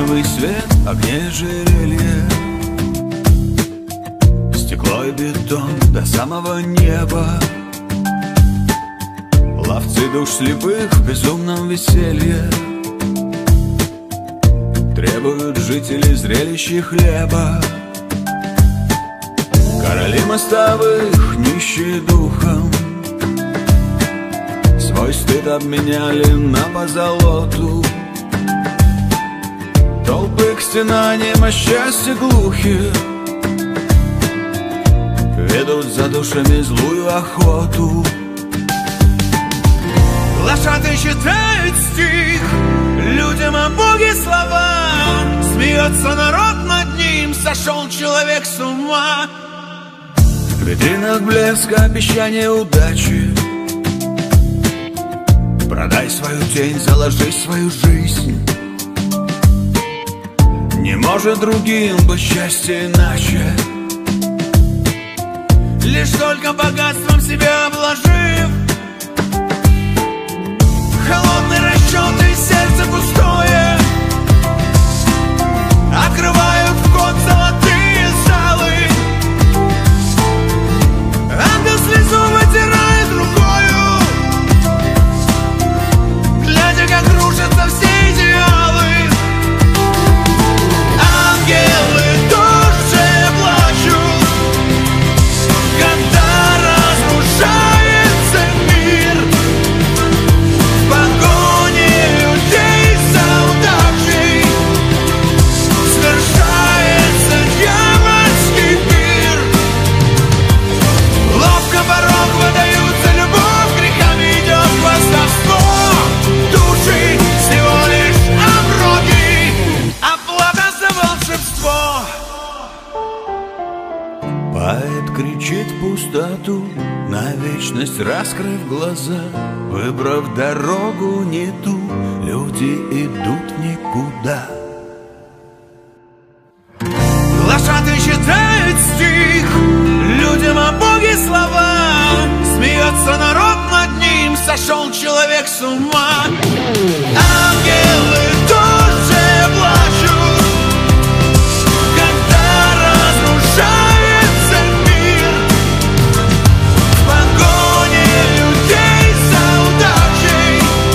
неоновый свет, огни ожерелья, стекло и бетон до самого неба. Ловцы душ слепых в безумном веселье требуют жители зрелища хлеба. Короли мостовых, нищие духом, свой стыд обменяли на позолоту. Толпы к стенаниям о счастье глухи ведут за душами злую охоту. Лошадь читает стих, людям о Боге слова. Смеется народ над ним, сошел человек с ума. В витринах блеск, обещание удачи. Продай свою тень, заложи свою жизнь. Не может другим быть счастье иначе, лишь только богатством себя обложив. Холодный расчет и сердце пустое открывают вход золотые залы. Ангел слезу вытирает рукою, глядя, как рушатся все идеалы. Ангелы тоже плачут, когда разрушается мир. В погоне людей за удачей свершается дьявольский пир. Ловко порог выдаются любовь, грехами идет хвастовство. Души всего лишь оброки, оплата за волшебство. Поэт кричит в пустоту, на вечность раскрыв глаза. Выбрав дорогу не ту, люди идут в никуда. Лошадь читает стих, людям о Боге слова. Смеется народ над ним, сошел человек с ума. Ангелы тоже плачут, когда разрушается мир. В погоне людей за удачей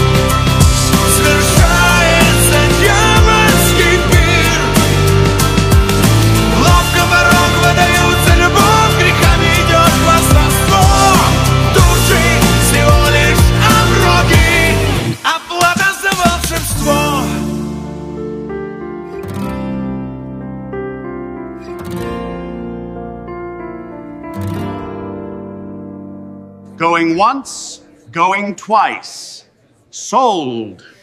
свершается дьявольский пир. Ловко порог выдаются любовь, грехами идет хвастовство. Души всего лишь оброки, оплата за волшебство. Going once, going twice. Sold.